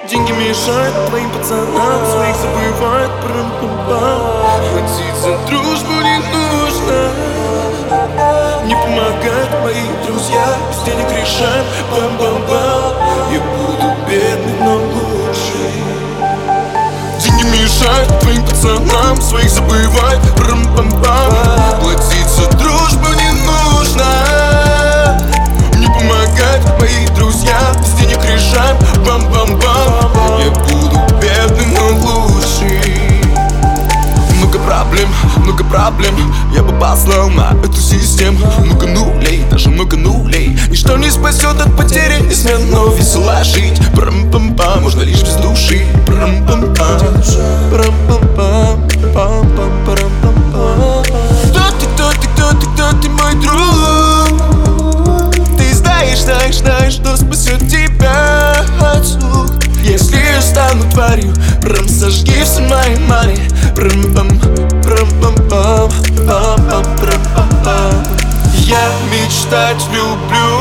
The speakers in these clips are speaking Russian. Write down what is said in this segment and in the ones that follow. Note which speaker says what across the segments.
Speaker 1: Деньги мешают твоим пацанам, своих забывают, прам-пам-пам. Платить за дружбу не нужно, не помогают мои друзья, без денег решаем, бам-бам-бам. Я буду бедный, но лучший. Деньги мешают твоим пацанам, своих забывают, прам-пам-пам. Платить за дружбу не нужно, не помогают мои друзья, без денег решаем, бам-бам-бам. Я буду бедный, но лучший. Много проблем, я бы послал на эту систему. Много нулей, даже много нулей. Ничто не спасет от потери, не смело весело жить. Прам-пам-пам, можно лишь без души. Прам-пам-пам, прам-пам-пам, пам-пам-пам-пам. Кто ты, мой друг? Ты знаешь, что спасет тебя от слух. Если я стану тварью, прям сожги все мои мани. Прам-пам, прам-пам-пам, пам-пам-прам-пам-пам. Я мечтать люблю,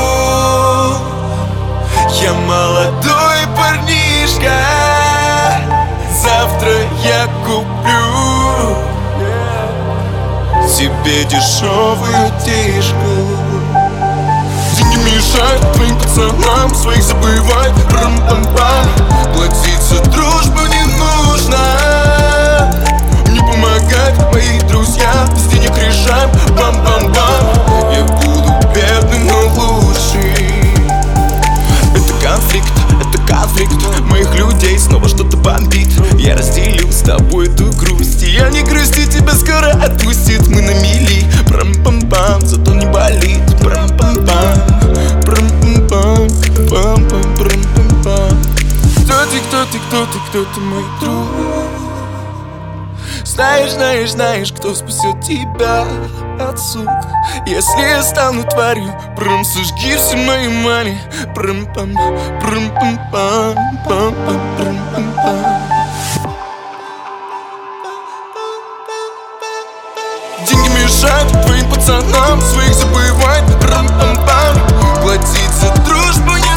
Speaker 1: я молодой парнишка. Завтра я куплю тебе дешевую тишку. Деньги мешают твоим пацанам, своих забывай, прам-пам-пам. Платить за дружбу не нужно, не помогают мои друзья, без денег решаем, бам-бам-бам. Я буду бедный, но лучший. Это конфликт моих людей, снова что-то бомбит. Я разделю с тобой эту грусть, и я не грусти, тебя скоро отпустит. Мы на мели, прам-пам-пам, зато не болит. Прам-пам-пам, прам-пам-пам, пам-пам-прам-пам-пам. Кто ты, мой друг? Знаешь, кто спасет тебя от сук. Если я стану тварью, прям сожги все мои мани. Прам-пам, прам-пам-пам, пам-пам-прам-пам-пам. Деньги мешают твоим пацанам, своих забывать, прам-пам-пам. Платить за дружбу не